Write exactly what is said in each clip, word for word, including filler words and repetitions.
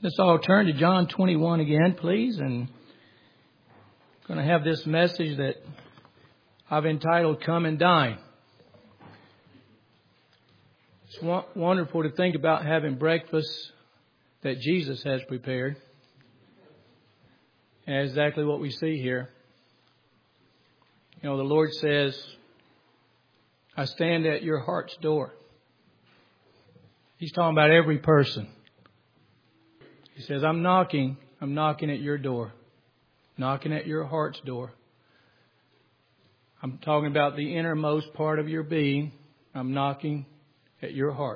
Let's all turn to John twenty-one again, please. And I'm going to have this message that I've entitled, Come and Dine. It's wonderful to think about having breakfast that Jesus has prepared. And exactly what we see here. You know, the Lord says, I stand at your heart's door. He's talking about every person. He says, I'm knocking. I'm knocking at your door. Knocking at your heart's door. I'm talking about the innermost part of your being. I'm knocking at your heart.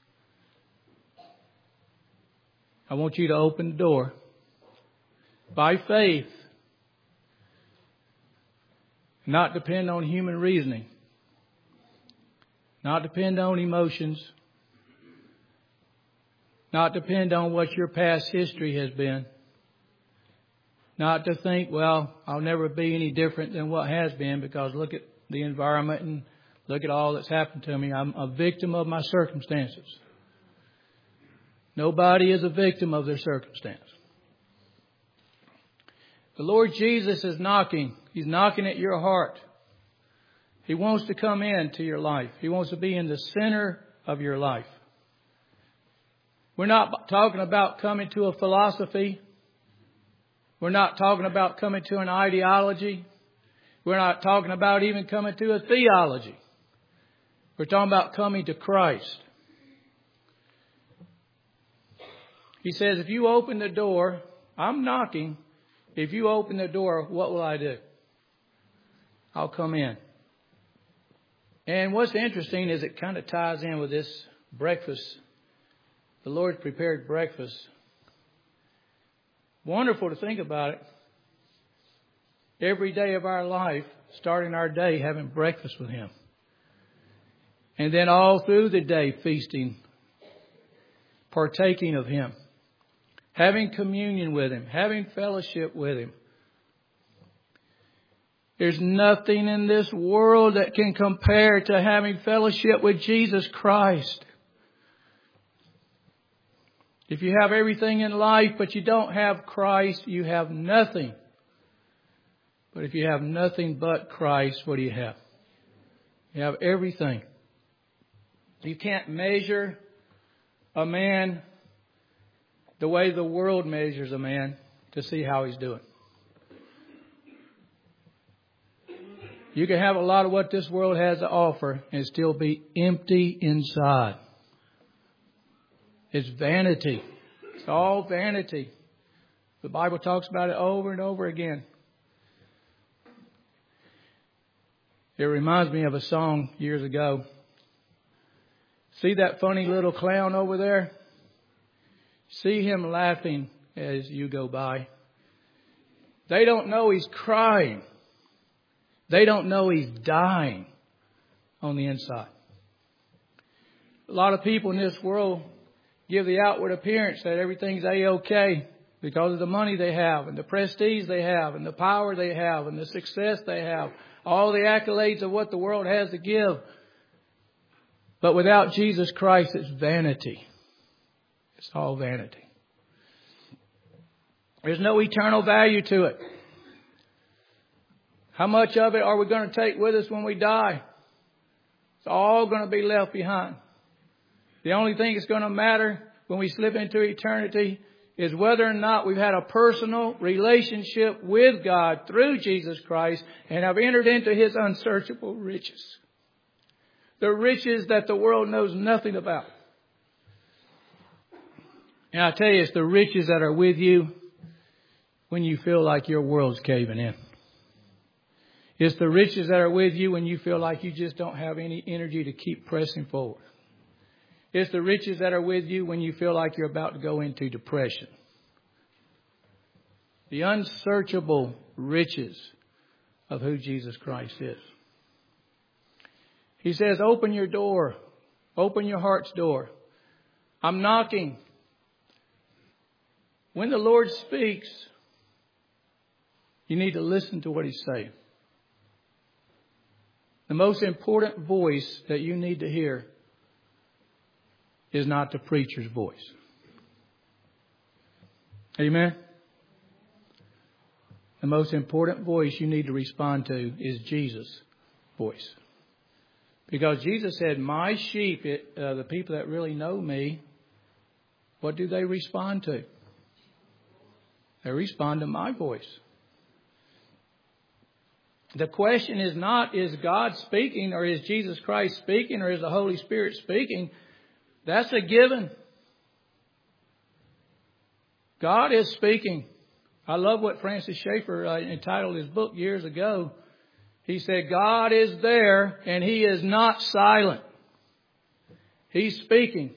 I want you to open the door. By faith. Not depend on human reasoning. Not depend on emotions. Not depend on what your past history has been. Not to think, well, I'll never be any different than what has been because look at the environment and look at all that's happened to me. I'm a victim of my circumstances. Nobody is a victim of their circumstance. The Lord Jesus is knocking. He's knocking at your heart. He wants to come into your life. He wants to be in the center of your life. We're not talking about coming to a philosophy. We're not talking about coming to an ideology. We're not talking about even coming to a theology. We're talking about coming to Christ. He says, if you open the door, I'm knocking. If you open the door, what will I do? I'll come in. And what's interesting is it kind of ties in with this breakfast. The Lord prepared breakfast. Wonderful to think about it. Every day of our life, starting our day having breakfast with Him. And then all through the day feasting, partaking of Him. Having communion with Him. Having fellowship with Him. There's nothing in this world that can compare to having fellowship with Jesus Christ. If you have everything in life, but you don't have Christ, you have nothing. But if you have nothing but Christ, what do you have? You have everything. You can't measure a man the way the world measures a man to see how he's doing. You can have a lot of what this world has to offer and still be empty inside. It's vanity. It's all vanity. The Bible talks about it over and over again. It reminds me of a song years ago. See that funny little clown over there? See him laughing as you go by. They don't know he's crying. They don't know he's dying on the inside. A lot of people in this world give the outward appearance that everything's A-OK because of the money they have and the prestige they have and the power they have and the success they have. All the accolades of what the world has to give. But without Jesus Christ, it's vanity. It's all vanity. There's no eternal value to it. How much of it are we going to take with us when we die? It's all going to be left behind. The only thing that's going to matter when we slip into eternity is whether or not we've had a personal relationship with God through Jesus Christ and have entered into His unsearchable riches. The riches that the world knows nothing about. And I tell you, it's the riches that are with you when you feel like your world's caving in. It's the riches that are with you when you feel like you just don't have any energy to keep pressing forward. It's the riches that are with you when you feel like you're about to go into depression. The unsearchable riches of who Jesus Christ is. He says, open your door. Open your heart's door. I'm knocking. When the Lord speaks, you need to listen to what He's saying. The most important voice that you need to hear is not the preacher's voice. Amen. The most important voice you need to respond to is Jesus' voice. Because Jesus said, my sheep, it, uh, the people that really know me, what do they respond to? They respond to my voice. The question is not, is God speaking, or is Jesus Christ speaking, or is the Holy Spirit speaking? That's a given. God is speaking. I love what Francis Schaeffer uh, entitled his book years ago. He said, God is there and He is not silent. He's speaking.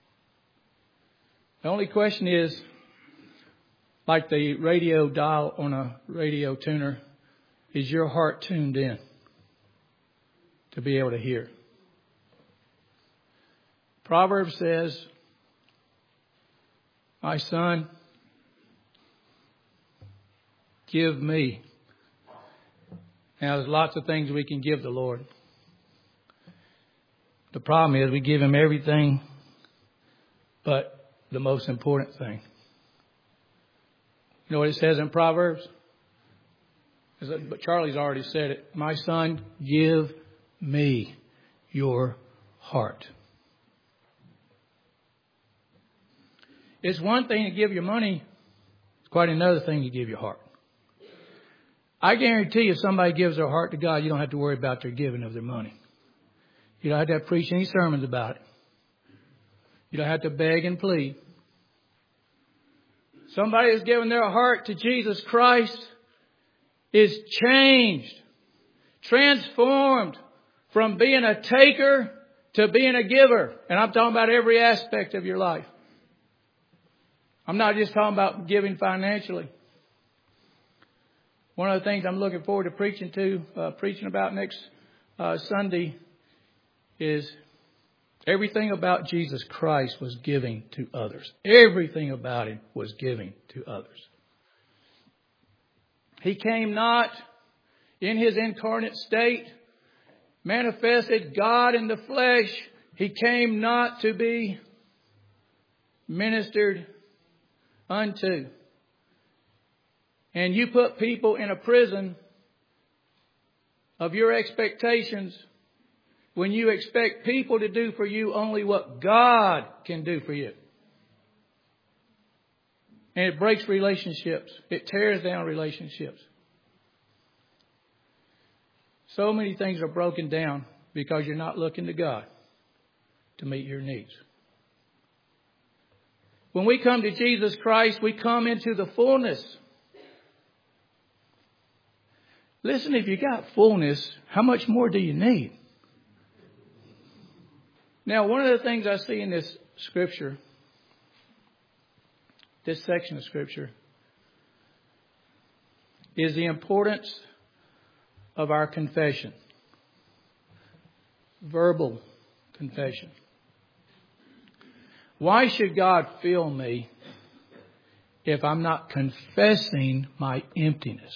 The only question is, like the radio dial on a radio tuner, is your heart tuned in to be able to hear? Proverbs says, my son, give me. Now, there's lots of things we can give the Lord. The problem is we give Him everything but the most important thing. You know what it says in Proverbs? But Charlie's already said it. My son, give me your heart. It's one thing to give your money. It's quite another thing to give your heart. I guarantee if somebody gives their heart to God, you don't have to worry about their giving of their money. You don't have to preach any sermons about it. You don't have to beg and plead. Somebody who's given their heart to Jesus Christ is changed, transformed from being a taker to being a giver. And I'm talking about every aspect of your life. I'm not just talking about giving financially. One of the things I'm looking forward to preaching to, uh, preaching about next uh, Sunday is everything about Jesus Christ was giving to others. Everything about Him was giving to others. He came not in His incarnate state, manifested God in the flesh. He came not to be ministered unto. And you put people in a prison of your expectations when you expect people to do for you only what God can do for you. And it breaks relationships. It tears down relationships. So many things are broken down because you're not looking to God to meet your needs. When we come to Jesus Christ, we come into the fullness. Listen, if you got fullness, how much more do you need? Now, one of the things I see in this scripture, this section of scripture, is the importance of our confession. Verbal confession. Why should God fill me if I'm not confessing my emptiness?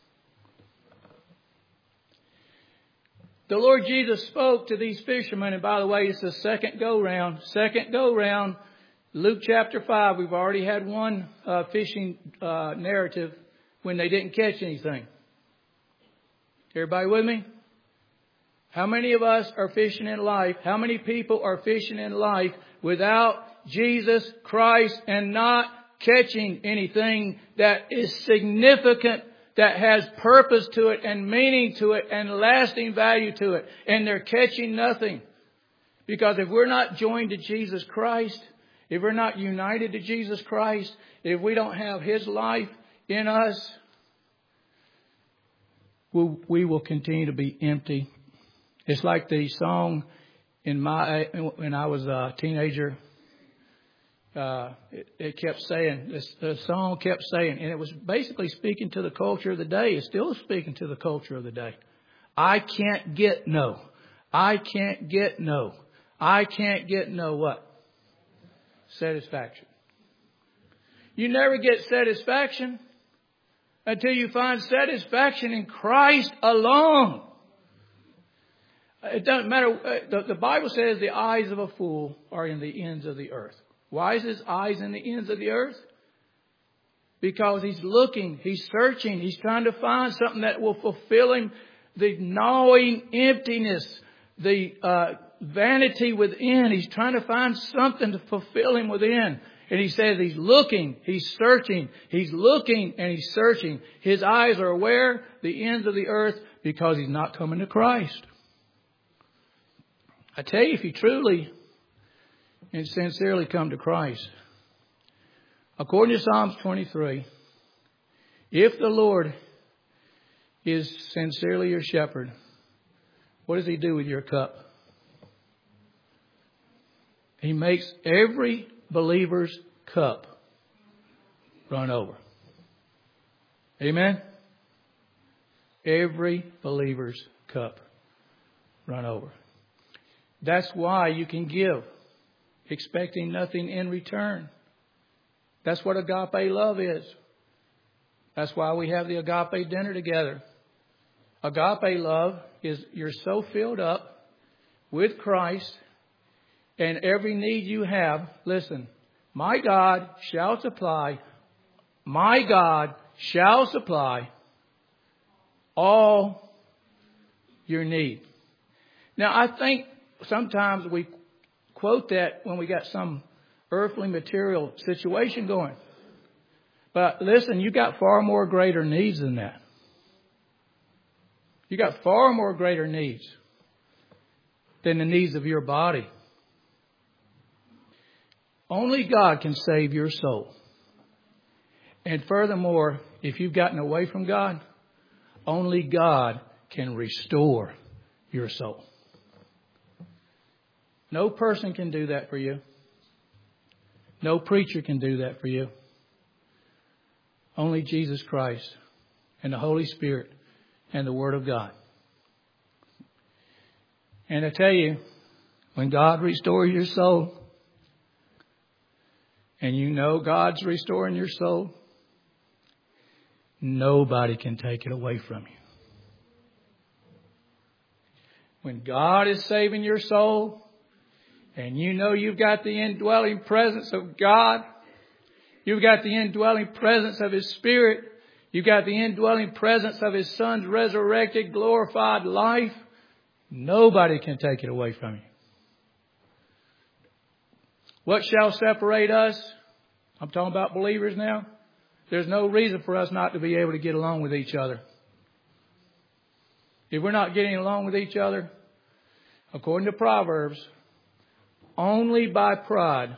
The Lord Jesus spoke to these fishermen, and by the way, it's the second go-round. Second go-round, Luke chapter five. We've already had one uh, fishing uh, narrative when they didn't catch anything. Everybody with me? How many of us are fishing in life? How many people are fishing in life without Jesus Christ and not catching anything that is significant, that has purpose to it and meaning to it and lasting value to it? And they're catching nothing. Because if we're not joined to Jesus Christ, if we're not united to Jesus Christ, if we don't have His life in us, we'll, we will continue to be empty. It's like the song in my when I was a teenager. Uh, it, it kept saying, this, the song kept saying, and it was basically speaking to the culture of the day. It's still speaking to the culture of the day. I can't get no. I can't get no. I can't get no what? Satisfaction. You never get satisfaction until you find satisfaction in Christ alone. It doesn't matter. The, the Bible says the eyes of a fool are in the ends of the earth. Why is his eyes in the ends of the earth? Because he's looking, he's searching, he's trying to find something that will fulfill him. The gnawing emptiness, the uh, vanity within. He's trying to find something to fulfill him within. And he says he's looking, he's searching, he's looking and he's searching. His eyes are where? The ends of the earth, because he's not coming to Christ. I tell you, if you truly and sincerely come to Christ, according to Psalms twenty-three, if the Lord is sincerely your shepherd, what does he do with your cup? He makes every believer's cup run over. Amen? Every believer's cup run over. That's why you can give, expecting nothing in return. That's what agape love is. That's why we have the agape dinner together. Agape love is you're so filled up with Christ, and every need you have, listen, my God shall supply, my God shall supply all your need. Now, I think sometimes we quote that when we got some earthly material situation going. But listen, you got far more greater needs than that. You got far more greater needs than the needs of your body. Only God can save your soul. And furthermore, if you've gotten away from God, only God can restore your soul. No person can do that for you. No preacher can do that for you. Only Jesus Christ and the Holy Spirit and the Word of God. And I tell you, when God restores your soul, and you know God's restoring your soul, nobody can take it away from you. When God is saving your soul, and you know you've got the indwelling presence of God, you've got the indwelling presence of His Spirit, you've got the indwelling presence of His Son's resurrected, glorified life, nobody can take it away from you. What shall separate us? I'm talking about believers now. There's no reason for us not to be able to get along with each other. If we're not getting along with each other, according to Proverbs, only by pride,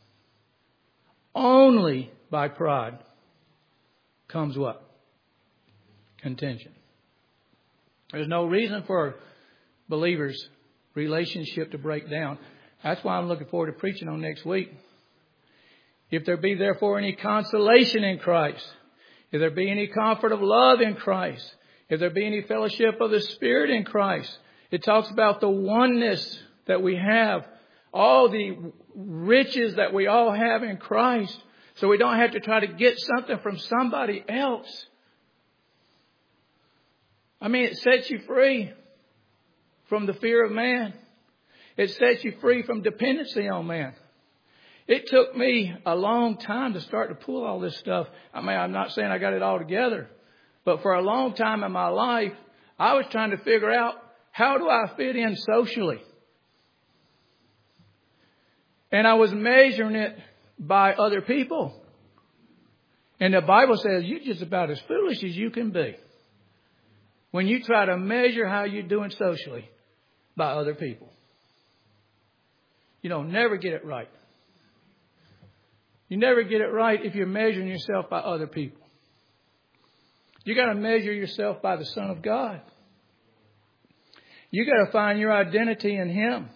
only by pride comes what? Contention. There's no reason for believers' relationship to break down. That's why I'm looking forward to preaching on next week. If there be therefore any consolation in Christ, if there be any comfort of love in Christ, if there be any fellowship of the Spirit in Christ, it talks about the oneness that we have, all the riches that we all have in Christ, so we don't have to try to get something from somebody else. I mean, it sets you free from the fear of man. It sets you free from dependency on man. It took me a long time to start to pull all this stuff. I mean, I'm not saying I got it all together, but for a long time in my life, I was trying to figure out, how do I fit in socially? And I was measuring it by other people. And the Bible says you're just about as foolish as you can be when you try to measure how you're doing socially by other people. You don't never get it right. You never get it right if you're measuring yourself by other people. You got to measure yourself by the Son of God. You got to find your identity in Him.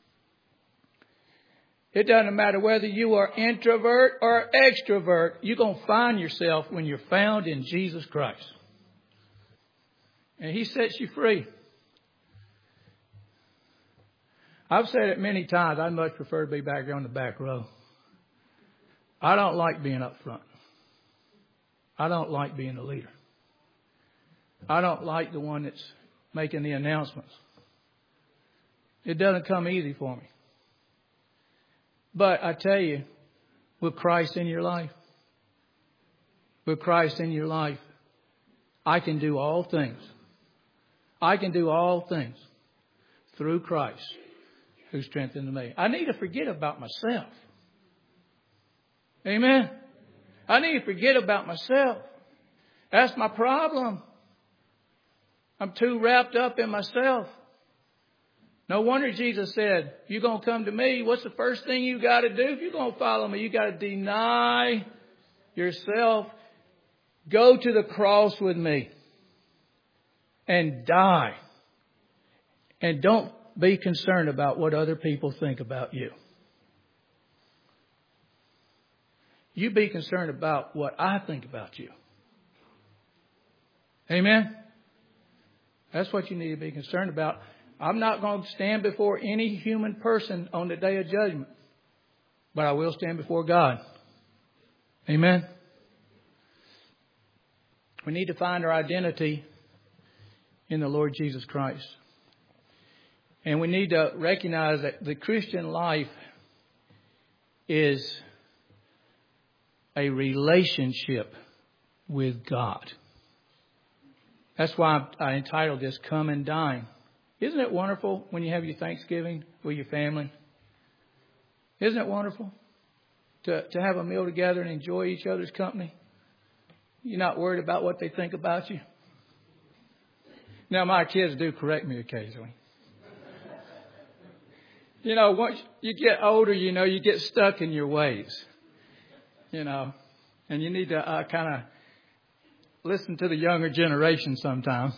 It doesn't matter whether you are introvert or extrovert. You're going to find yourself when you're found in Jesus Christ. And He sets you free. I've said it many times. I'd much prefer to be back here on the back row. I don't like being up front. I don't like being the leader. I don't like the one that's making the announcements. It doesn't come easy for me. But I tell you, with Christ in your life, with Christ in your life, I can do all things. I can do all things through Christ who strengthens me. I need to forget about myself. Amen. I need to forget about myself. That's my problem. I'm too wrapped up in myself. No wonder Jesus said, you're going to come to me. What's the first thing you got to do? If you're going to follow me, you got to deny yourself. Go to the cross with me and die. And don't be concerned about what other people think about you. You be concerned about what I think about you. Amen? That's what you need to be concerned about. I'm not going to stand before any human person on the day of judgment, but I will stand before God. Amen? We need to find our identity in the Lord Jesus Christ. And we need to recognize that the Christian life is a relationship with God. That's why I entitled this, Come and Dine. Isn't it wonderful when you have your Thanksgiving with your family? Isn't it wonderful to, to have a meal together and enjoy each other's company? You're not worried about what they think about you. Now, my kids do correct me occasionally. You know, once you get older, you know, you get stuck in your ways. You know, and you need to uh, kind of listen to the younger generation sometimes.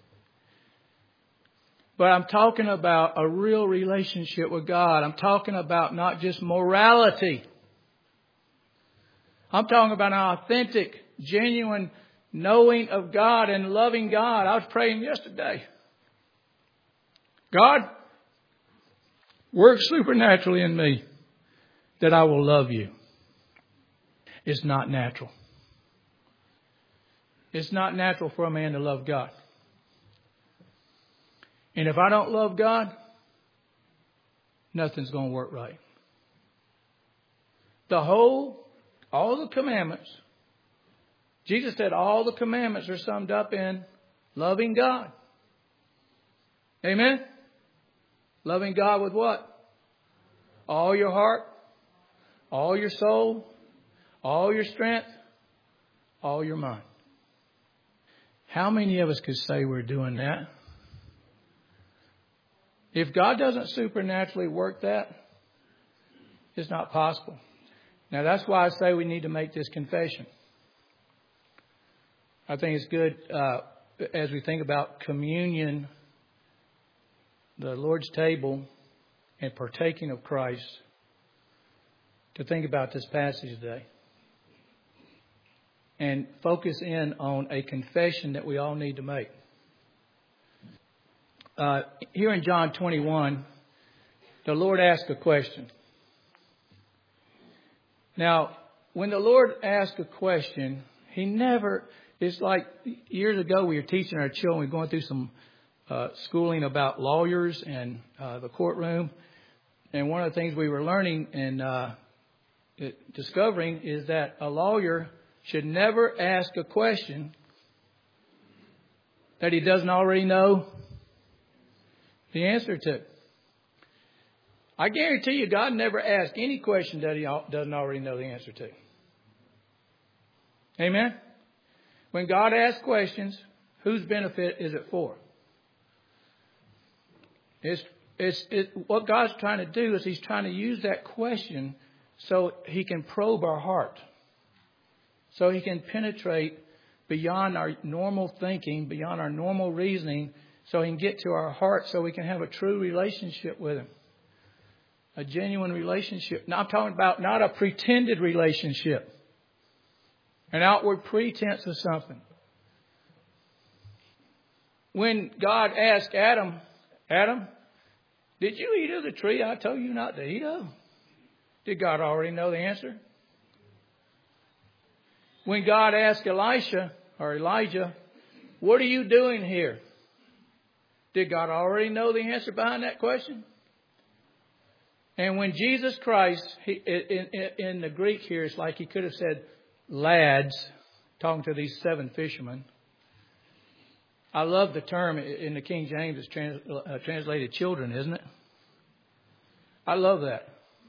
But I'm talking about a real relationship with God. I'm talking about not just morality. I'm talking about an authentic, genuine knowing of God and loving God. I was praying yesterday. God, work supernaturally in me that I will love you. It's not natural. It's not natural for a man to love God. And if I don't love God, nothing's going to work right. The whole, all the commandments, Jesus said all the commandments are summed up in loving God. Amen? Loving God with what? All your heart, all your soul, all your strength, all your mind. How many of us could say we're doing that? If God doesn't supernaturally work that, it's not possible. Now, that's why I say we need to make this confession. I think it's good uh, as we think about communion, the Lord's table, and partaking of Christ, to think about this passage today. And focus in on a confession that we all need to make. Uh, here in John twenty-one, the Lord asked a question. Now, when the Lord asked a question, He never, it's like years ago we were teaching our children, we were going through some uh, schooling about lawyers and uh, the courtroom. And one of the things we were learning and uh, discovering is that a lawyer should never ask a question that he doesn't already know the answer to. I guarantee you God never asked any question that he doesn't already know the answer to. Amen? When God asks questions, whose benefit is it for? It's, it's, it, what God's trying to do is He's trying to use that question so He can probe our heart. So He can penetrate beyond our normal thinking, beyond our normal reasoning, so He can get to our heart so we can have a true relationship with Him. A genuine relationship. Now I'm talking about not a pretended relationship. An outward pretense of something. When God asked Adam, Adam, did you eat of the tree I told you not to eat of? Did God already know the answer? When God asked Elisha or Elijah, what are you doing here? Did God already know the answer behind that question? And when Jesus Christ, he, in, in, in the Greek here, it's like He could have said, lads, talking to these seven fishermen. I love the term in the King James. It's trans, uh, translated children, isn't it? I love that.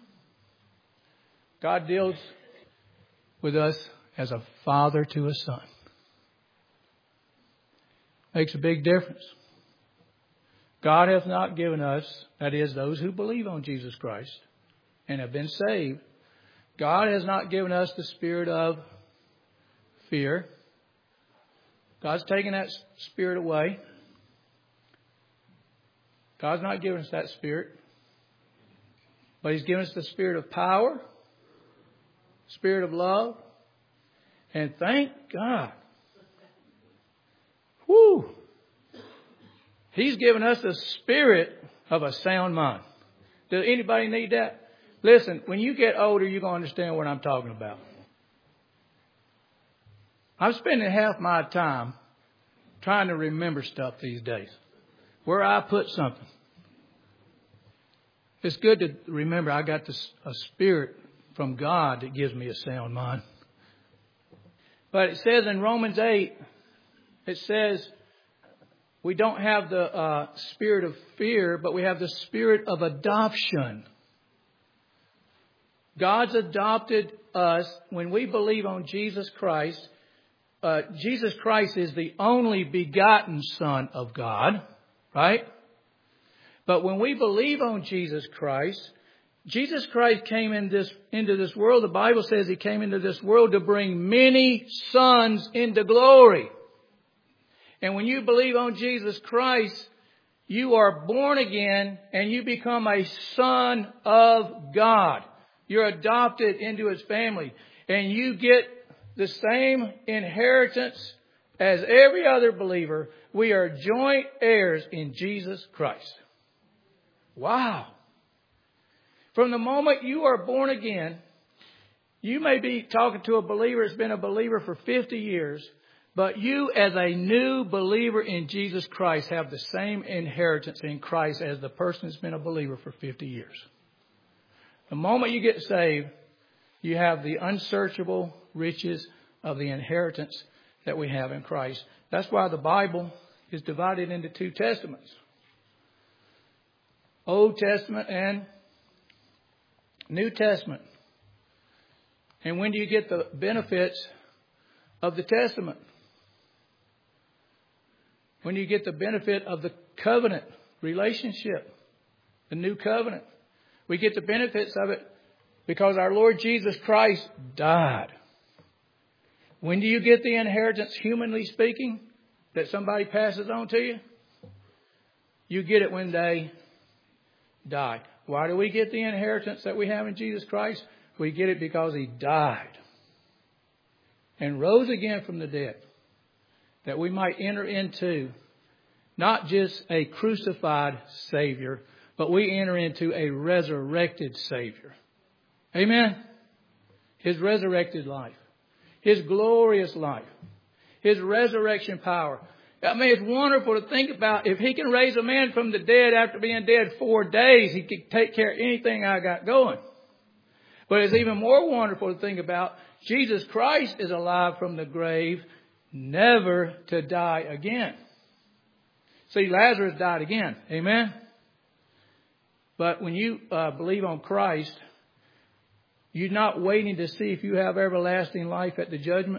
God deals with us as a father to a son. Makes a big difference. God hath not given us, that is, those who believe on Jesus Christ and have been saved, God has not given us the spirit of fear. God's taken that spirit away. God's not given us that spirit. But He's given us the spirit of power, spirit of love, and thank God. Whoo! He's given us the spirit of a sound mind. Does anybody need that? Listen, when you get older, you're going to understand what I'm talking about. I'm spending half my time trying to remember stuff these days. Where I put something. It's good to remember I got this, a spirit from God that gives me a sound mind. But it says in Romans eight, it says we don't have the uh, spirit of fear, but we have the spirit of adoption. God's adopted us when we believe on Jesus Christ. Uh, Jesus Christ is the only begotten Son of God, right? But when we believe on Jesus Christ, Jesus Christ came in this, into this world. The Bible says He came into this world to bring many sons into glory. And when you believe on Jesus Christ, you are born again and you become a son of God. You're adopted into His family. And you get the same inheritance as every other believer. We are joint heirs in Jesus Christ. Wow. From the moment you are born again, you may be talking to a believer that's been a believer for fifty years, but you as a new believer in Jesus Christ have the same inheritance in Christ as the person that's been a believer for fifty years. The moment you get saved, you have the unsearchable riches of the inheritance that we have in Christ. That's why the Bible is divided into two testaments. Old Testament and New Testament. And when do you get the benefits of the Testament? When do you get the benefit of the covenant relationship, the new covenant? We get the benefits of it because our Lord Jesus Christ died. When do you get the inheritance, humanly speaking, that somebody passes on to you? You get it when they die. Why do we get the inheritance that we have in Jesus Christ? We get it because He died and rose again from the dead, that we might enter into not just a crucified Savior, but we enter into a resurrected Savior. Amen? His resurrected life. His glorious life. His resurrection power. I mean, it's wonderful to think about. If He can raise a man from the dead after being dead four days, He can take care of anything I got going. But it's even more wonderful to think about. Jesus Christ is alive from the grave, never to die again. See, Lazarus died again. Amen? But when you uh, believe on Christ, you're not waiting to see if you have everlasting life at the judgment.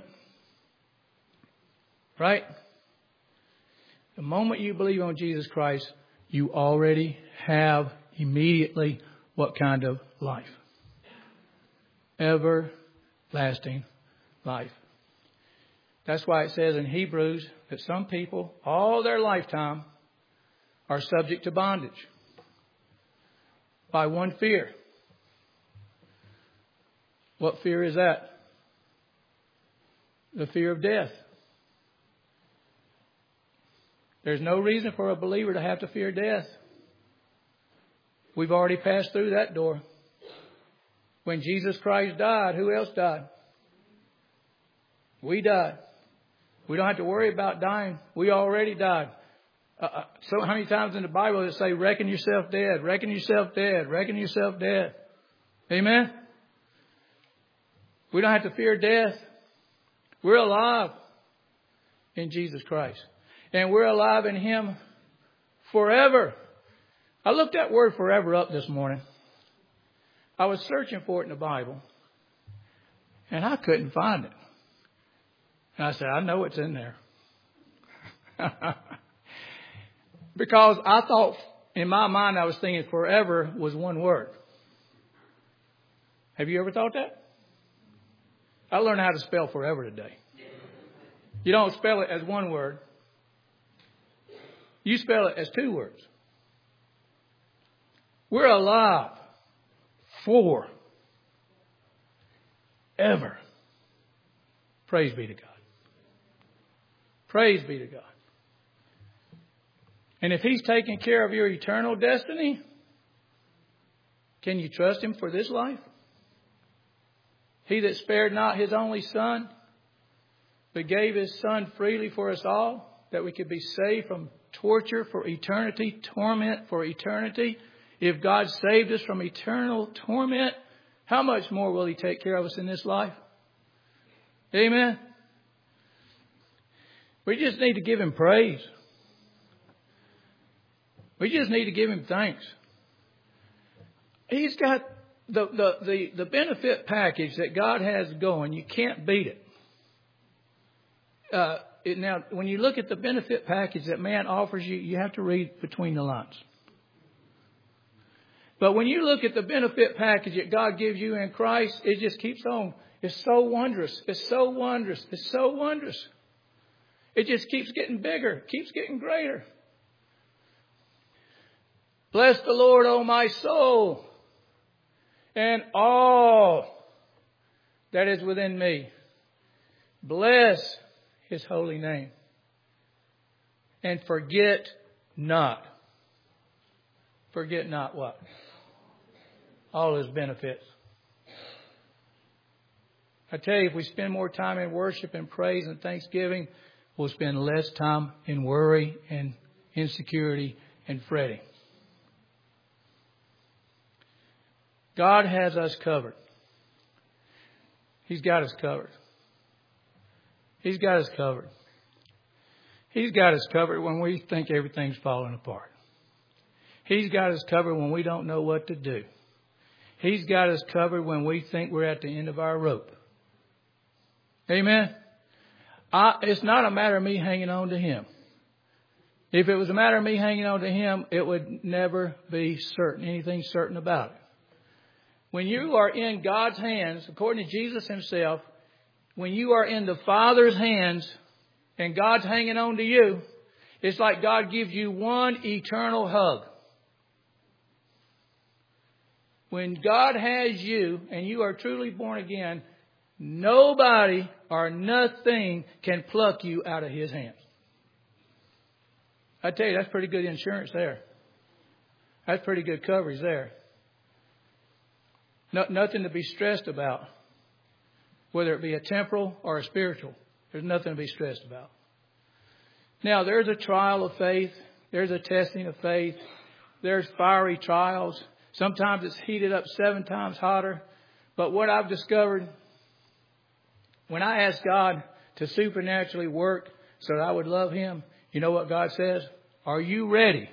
Right? The moment you believe on Jesus Christ, you already have immediately what kind of life? Everlasting life. That's why it says in Hebrews that some people, all their lifetime, are subject to bondage by one fear. What fear is that? The fear of death. There's no reason for a believer to have to fear death. We've already passed through that door. When Jesus Christ died, who else died? We died. We don't have to worry about dying. We already died. Uh, so how many times in the Bible does it say, reckon yourself dead, reckon yourself dead, reckon yourself dead? Amen? We don't have to fear death. We're alive in Jesus Christ. And we're alive in Him forever. I looked that word forever up this morning. I was searching for it in the Bible. And I couldn't find it. And I said, I know it's in there. Because I thought, in my mind, I was thinking forever was one word. Have you ever thought that? I learned how to spell forever today. You don't spell it as one word. You spell it as two words. We're alive for ever. Praise be to God. Praise be to God. And if He's taking care of your eternal destiny, can you trust Him for this life? He that spared not His only Son, but gave His Son freely for us all, that we could be saved from torture for eternity, torment for eternity. If God saved us from eternal torment, how much more will He take care of us in this life? Amen. We just need to give Him praise. We just need to give Him thanks. He's got the, the, the, the benefit package that God has going. You can't beat it. Uh, it. Now, when you look at the benefit package that man offers you, you have to read between the lines. But when you look at the benefit package that God gives you in Christ, it just keeps on. It's so wondrous. It's so wondrous. It's so wondrous. It just keeps getting bigger, keeps getting greater. Bless the Lord, O my soul, and all that is within me. Bless His holy name. And forget not. Forget not what? All His benefits. I tell you, if we spend more time in worship and praise and thanksgiving, we'll spend less time in worry and insecurity and fretting. God has us covered. He's got us covered. He's got us covered. He's got us covered when we think everything's falling apart. He's got us covered when we don't know what to do. He's got us covered when we think we're at the end of our rope. Amen. I, it's not a matter of me hanging on to Him. If it was a matter of me hanging on to Him, it would never be certain, anything certain about it. When you are in God's hands, according to Jesus Himself, when you are in the Father's hands and God's hanging on to you, it's like God gives you one eternal hug. When God has you and you are truly born again, nobody or nothing can pluck you out of His hands. I tell you, that's pretty good insurance there. That's pretty good coverage there. No, nothing to be stressed about, whether it be a temporal or a spiritual. There's nothing to be stressed about. Now, there's a trial of faith. There's a testing of faith. There's fiery trials. Sometimes it's heated up seven times hotter. But what I've discovered, when I ask God to supernaturally work so that I would love Him, you know what God says? Are you ready?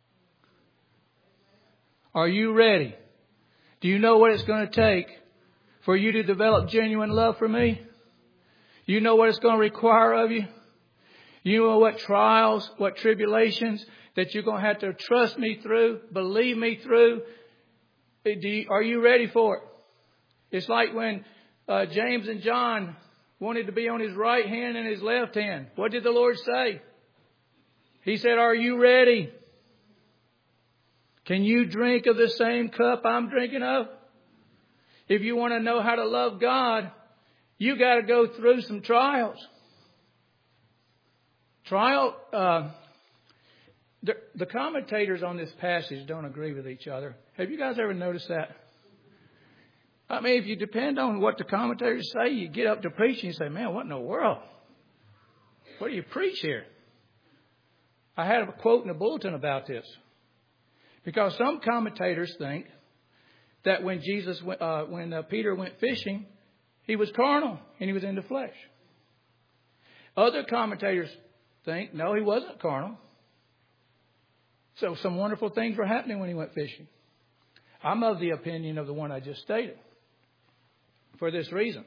Are you ready? Do you know what it's going to take for you to develop genuine love for me? You know what it's going to require of you? You know what trials, what tribulations that you're going to have to trust me through, believe me through. Do you, are you ready for it? It's like when uh, James and John wanted to be on His right hand and His left hand. What did the Lord say? He said, are you ready? Can you drink of the same cup I'm drinking of? If you want to know how to love God, you got to go through some trials. Trial, uh, the, the commentators on this passage don't agree with each other. Have you guys ever noticed that? I mean, if you depend on what the commentators say, you get up to preach and you say, man, what in the world? What do you preach here? I had a quote in the bulletin about this. Because some commentators think that when Jesus, uh, when uh, Peter went fishing, he was carnal and he was in the flesh. Other commentators think, no, he wasn't carnal. So some wonderful things were happening when he went fishing. I'm of the opinion of the one I just stated. For this reason.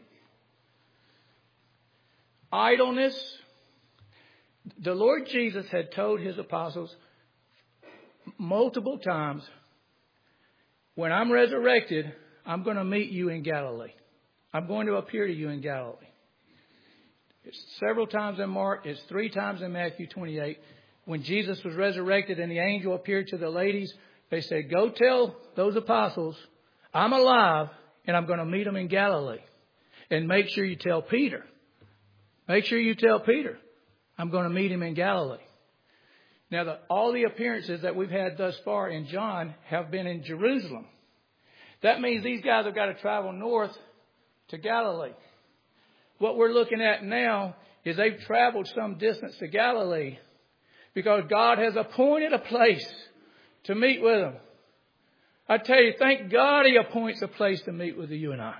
Idleness. The Lord Jesus had told his apostles multiple times, when I'm resurrected, I'm going to meet you in Galilee. I'm going to appear to you in Galilee. It's several times in Mark. It's three times in Matthew twenty-eight. When Jesus was resurrected and the angel appeared to the ladies, they said, go tell those apostles, I'm alive and I'm going to meet them in Galilee. And make sure you tell Peter. Make sure you tell Peter, I'm going to meet him in Galilee. Now, the, all the appearances that we've had thus far in John have been in Jerusalem. That means these guys have got to travel north to Galilee. What we're looking at now is they've traveled some distance to Galilee because God has appointed a place to meet with them. I tell you, thank God he appoints a place to meet with you and I.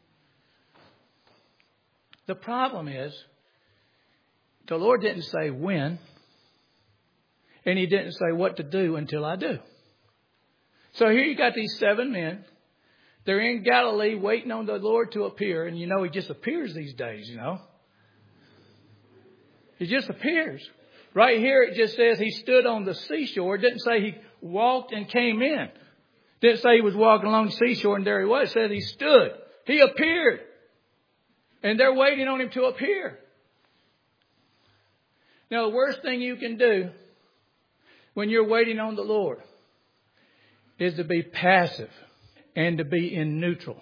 The problem is, the Lord didn't say when, and he didn't say what to do until I do. So here you got these seven men. They're in Galilee waiting on the Lord to appear. And you know, he just appears these days, you know. He just appears. Right here it just says he stood on the seashore. It didn't say he walked and came in. It didn't say he was walking along the seashore and there he was. It said he stood. He appeared. And they're waiting on him to appear. Now, the worst thing you can do when you're waiting on the Lord is to be passive and to be in neutral.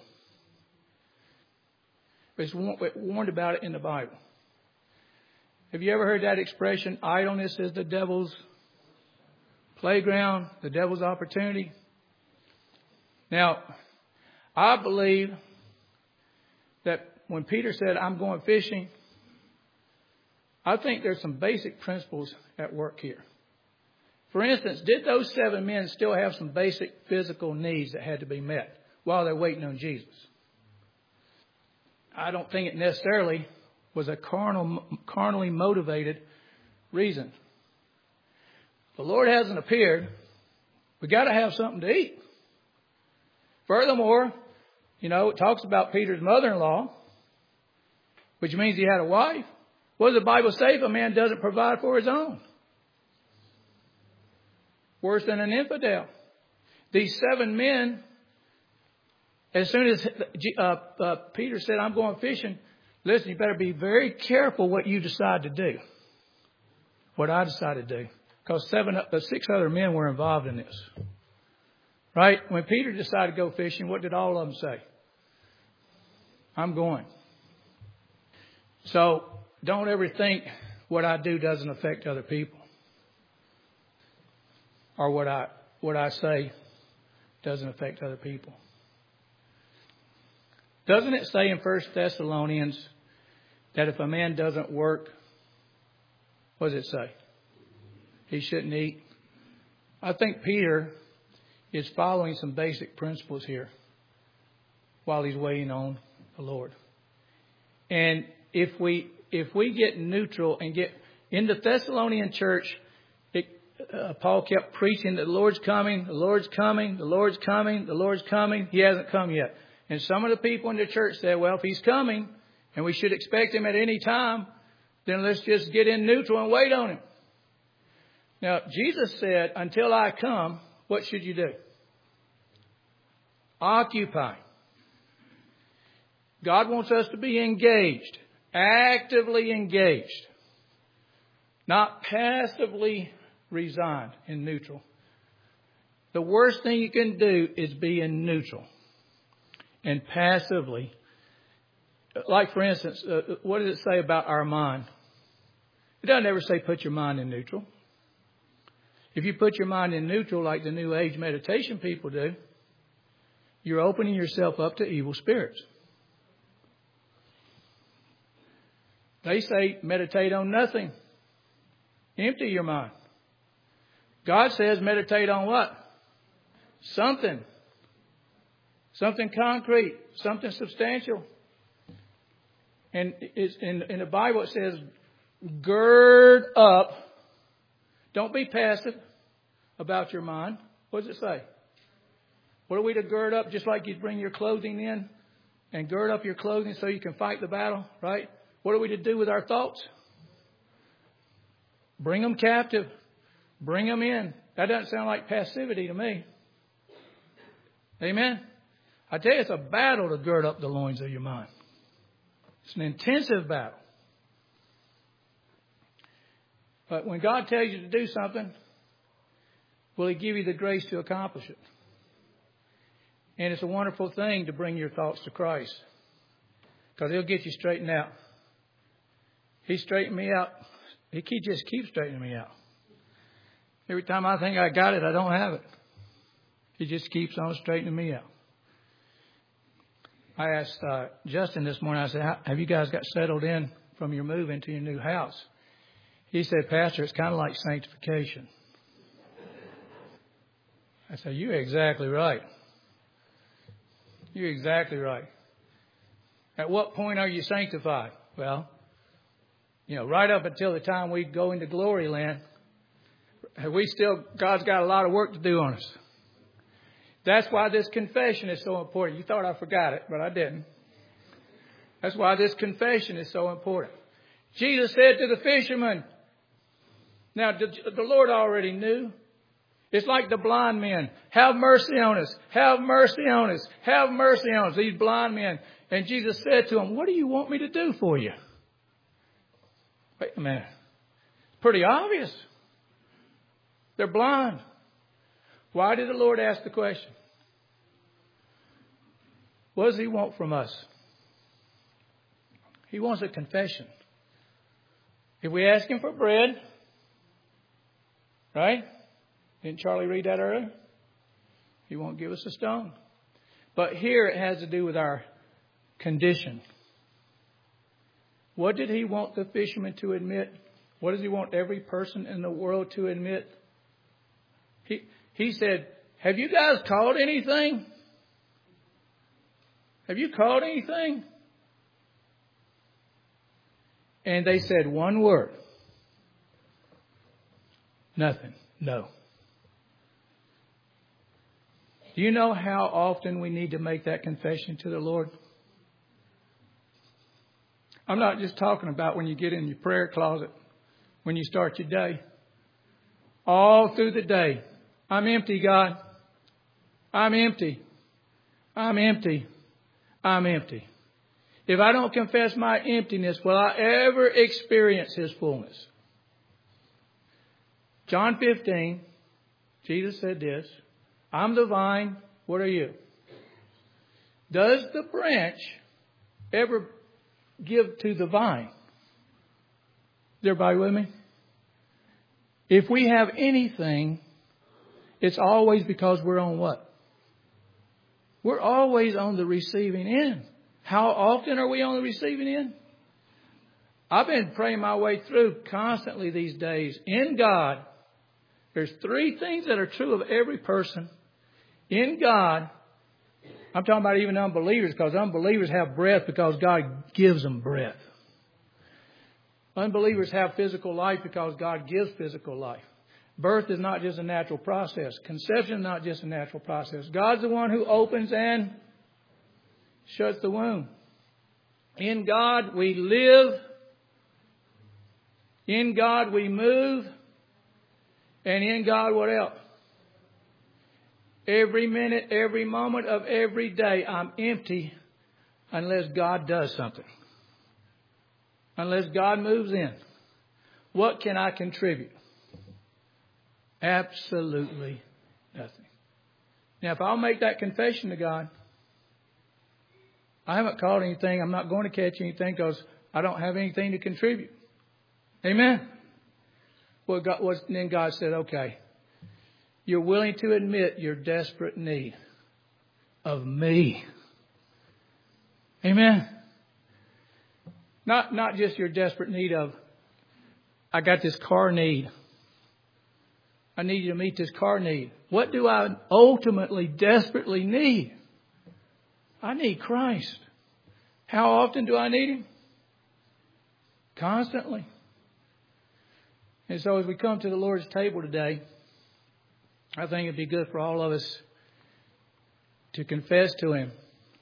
It's warned about it in the Bible. Have you ever heard that expression, idleness is the devil's playground, the devil's opportunity? Now, I believe that when Peter said, I'm going fishing, I think there's some basic principles at work here. For instance, did those seven men still have some basic physical needs that had to be met while they're waiting on Jesus? I don't think it necessarily was a carnal, carnally motivated reason. The Lord hasn't appeared. We got to have something to eat. Furthermore, you know, it talks about Peter's mother-in-law, which means he had a wife. What does the Bible say if a man doesn't provide for his own? Worse than an infidel. These seven men, as soon as uh, uh, Peter said, I'm going fishing, listen, you better be very careful what you decide to do. What I decided to do. Because seven, uh, six other men were involved in this. Right? When Peter decided to go fishing, what did all of them say? I'm going. So, don't ever think what I do doesn't affect other people. Or what I what I say doesn't affect other people. Doesn't it say in First Thessalonians that if a man doesn't work, what does it say? He shouldn't eat. I think Peter is following some basic principles here while he's waiting on the Lord. And if we if we get neutral and get in the Thessalonian church, it, uh, Paul kept preaching that the Lord's coming, the Lord's coming, the Lord's coming, the Lord's coming. He hasn't come yet. And some of the people in the church said, well, if he's coming and we should expect him at any time, then let's just get in neutral and wait on him. Now, Jesus said, until I come, what should you do? Occupy. God wants us to be engaged, actively engaged, not passively resigned in neutral. The worst thing you can do is be in neutral and passively. Like, for instance, uh, what does it say about our mind? It doesn't ever say put your mind in neutral. If you put your mind in neutral like the New Age meditation people do, you're opening yourself up to evil spirits. They say meditate on nothing. Empty your mind. God says meditate on what? Something. Something concrete. Something substantial. And it's in, in the Bible it says gird up. Don't be passive about your mind. What does it say? What are we to gird up? Just like you bring your clothing in and gird up your clothing so you can fight the battle, right? What are we to do with our thoughts? Bring them captive. Bring them in. That doesn't sound like passivity to me. Amen? I tell you, it's a battle to gird up the loins of your mind. It's an intensive battle. But when God tells you to do something, will He give you the grace to accomplish it? And it's a wonderful thing to bring your thoughts to Christ, because He'll get you straightened out. He straightened me out. He just keeps straightening me out. Every time I think I got it, I don't have it. He just keeps on straightening me out. I asked uh, Justin this morning, I said, have you guys got settled in from your move into your new house? He said, Pastor, it's kind of like sanctification. I said, you're exactly right. You're exactly right. At what point are you sanctified? Well, you know, right up until the time we go into glory land, we still, God's got a lot of work to do on us. That's why this confession is so important. You thought I forgot it, but I didn't. That's why this confession is so important. Jesus said to the fishermen, now the Lord already knew. It's like the blind men. Have mercy on us. Have mercy on us. Have mercy on us. These blind men. And Jesus said to them, what do you want me to do for you? Wait a minute. It's pretty obvious. They're blind. Why did the Lord ask the question? What does He want from us? He wants a confession. If we ask Him for bread, right? Didn't Charlie read that earlier? He won't give us a stone. But here it has to do with our condition. What did He want the fishermen to admit? What does He want every person in the world to admit? He, he said, have you guys caught anything? Have you caught anything? And they said one word. Nothing. No. Do you know how often we need to make that confession to the Lord? I'm not just talking about when you get in your prayer closet, when you start your day. All through the day. I'm empty, God. I'm empty. I'm empty. I'm empty. If I don't confess my emptiness, will I ever experience His fullness? John fifteen, Jesus said this, I'm the vine, what are you? Does the branch ever give to the vine? Is everybody with me? If we have anything, it's always because we're on what? We're always on the receiving end. How often are we on the receiving end? I've been praying my way through constantly these days. In God, there's three things that are true of every person. In God, I'm talking about even unbelievers, because unbelievers have breath because God gives them breath. Unbelievers have physical life because God gives physical life. Birth is not just a natural process. Conception is not just a natural process. God's the one who opens and shuts the womb. In God we live. In God we move. And in God what else? Every minute, every moment of every day, I'm empty unless God does something. Unless God moves in. What can I contribute? Absolutely nothing. Now, if I'll make that confession to God, I haven't caught anything. I'm not going to catch anything because I don't have anything to contribute. Amen. Well, God, was, then God said, okay, you're willing to admit your desperate need of me. Amen. Not, not just your desperate need of, I got this car need. I need you to meet this car need. What do I ultimately, desperately need? I need Christ. How often do I need Him? Constantly. And so as we come to the Lord's table today, I think it'd be good for all of us to confess to Him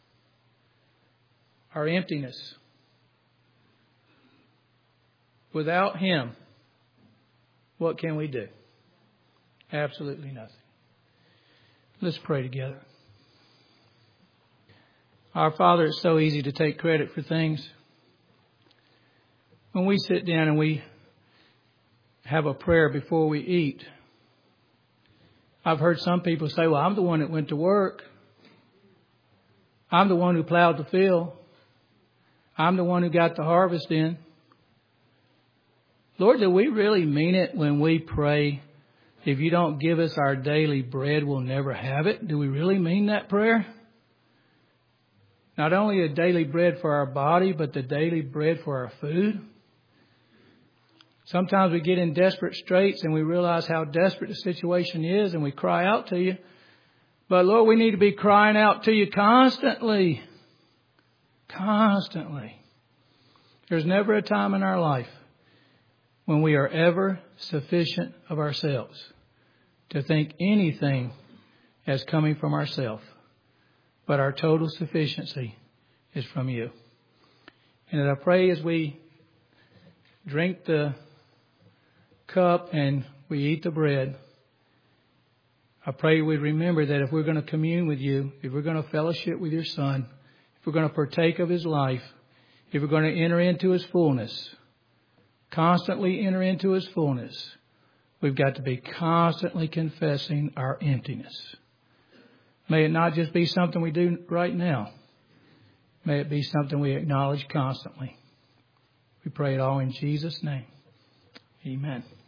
our emptiness. Without Him, what can we do? Absolutely nothing. Let's pray together. Our Father, it's so easy to take credit for things. When we sit down and we have a prayer before we eat, I've heard some people say, well, I'm the one that went to work. I'm the one who plowed the field. I'm the one who got the harvest in. Lord, do we really mean it when we pray, if you don't give us our daily bread, we'll never have it? Do we really mean that prayer? Not only a daily bread for our body, but the daily bread for our food. Sometimes we get in desperate straits and we realize how desperate the situation is and we cry out to you. But Lord, we need to be crying out to you constantly. Constantly. There's never a time in our life when we are ever sufficient of ourselves to think anything as coming from ourselves. But our total sufficiency is from you. And I pray as we drink the cup and we eat the bread, I pray we remember that if we're going to commune with you, if we're going to fellowship with your Son, if we're going to partake of His life, if we're going to enter into His fullness, constantly enter into His fullness, we've got to be constantly confessing our emptiness. May it not just be something we do right now. May it be something we acknowledge constantly. We pray it all in Jesus' name. Amen.